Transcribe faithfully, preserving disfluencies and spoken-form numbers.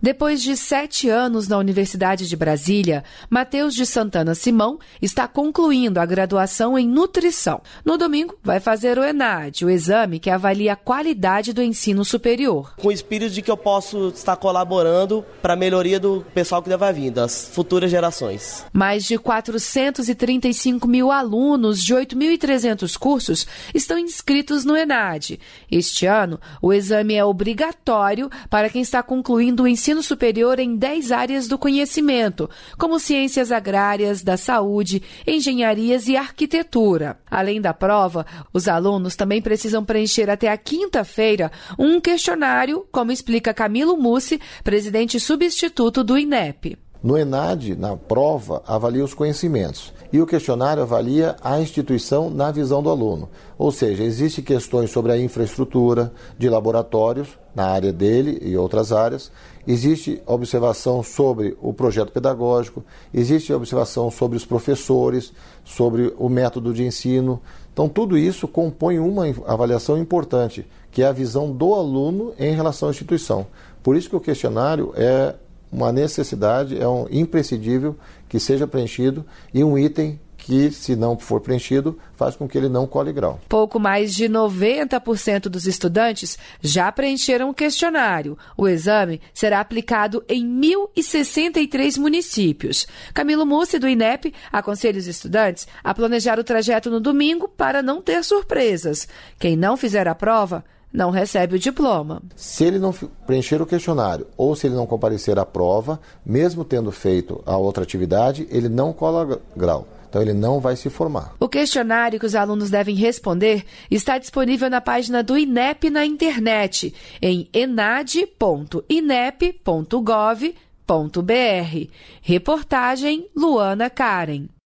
Depois de sete anos na Universidade de Brasília, Matheus de Santana Simão está concluindo a graduação em nutrição. No domingo, vai fazer o ENAD, o exame que avalia a qualidade do ensino superior. Com o espírito de que eu posso estar colaborando para a melhoria do pessoal que vai vir, das futuras gerações. Mais de quatrocentos e trinta e cinco mil alunos de oito mil e trezentos cursos estão inscritos no ENAD. Este ano, o exame é obrigatório para quem está concluindo o ensino superior em dez áreas do conhecimento, como ciências agrárias, da saúde, engenharias e arquitetura. Além da prova, os alunos também precisam preencher até a quinta-feira um questionário, como explica Camilo Mussi, presidente substituto do INEP. No ENAD, na prova, avalia os conhecimentos e o questionário avalia a instituição na visão do aluno. Ou seja, existem questões sobre a infraestrutura de laboratórios na área dele e outras áreas, existe observação sobre o projeto pedagógico, existe observação sobre os professores, sobre o método de ensino. Então, tudo isso compõe uma avaliação importante, que é a visão do aluno em relação à instituição. Por isso que o questionário é uma necessidade, é um imprescindível que seja preenchido e um item que, se não for preenchido, faz com que ele não cole grau. Pouco mais de noventa por cento dos estudantes já preencheram o questionário. O exame será aplicado em mil e sessenta e três municípios. Camilo Mussi, do INEP, aconselha os estudantes a planejar o trajeto no domingo para não ter surpresas. Quem não fizer a prova não recebe o diploma. Se ele não preencher o questionário ou se ele não comparecer à prova, mesmo tendo feito a outra atividade, ele não cola grau. Então, ele não vai se formar. O questionário que os alunos devem responder está disponível na página do INEP na internet, em enad ponto inep ponto gov ponto br. Reportagem Luana Karen.